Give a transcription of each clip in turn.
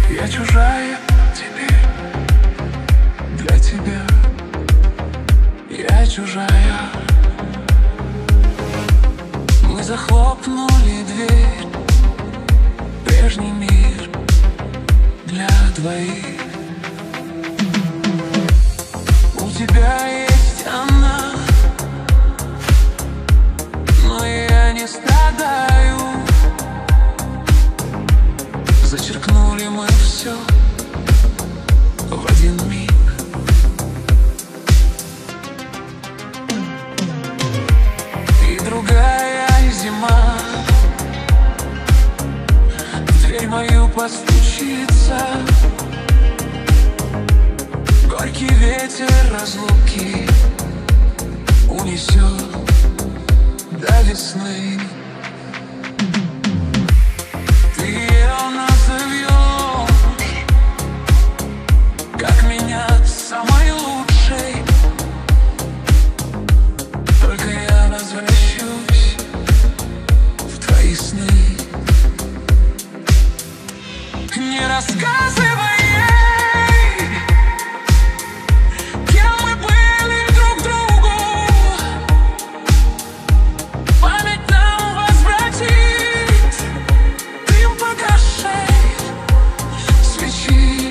Я чужая теперь для тебя. Я чужая. Мы захлопнули дверь, прежний мир для двоих. У тебя есть она, но я не страдаю. Зачеркнули мы все в один миг. И другая зима в дверь мою постучится. Горький ветер разлуки унесет до весны. Ты ее назовешь, как меня самой лучшей. Только я возвращусь в твои сны. Не рассказывай ей, кем мы были друг другу. Память нам возвратит дым погасшей свечи.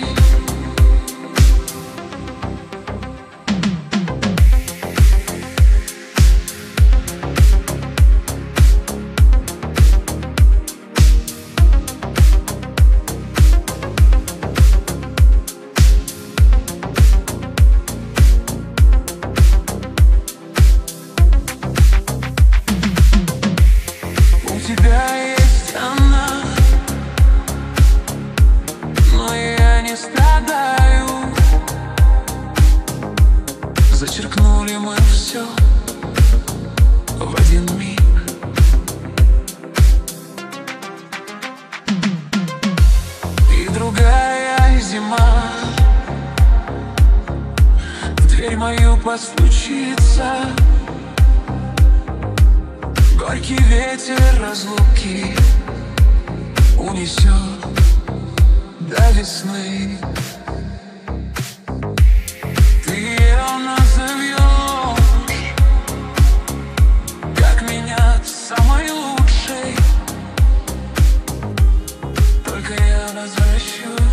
У тебя есть она, но я не страдаю. Зачеркнули мы все в один миг. И другая зима в дверь мою постучится. Горький ветер разлуки унесет до весны. Ты ее назовешь, как меня самой лучшей. Только я возвращусь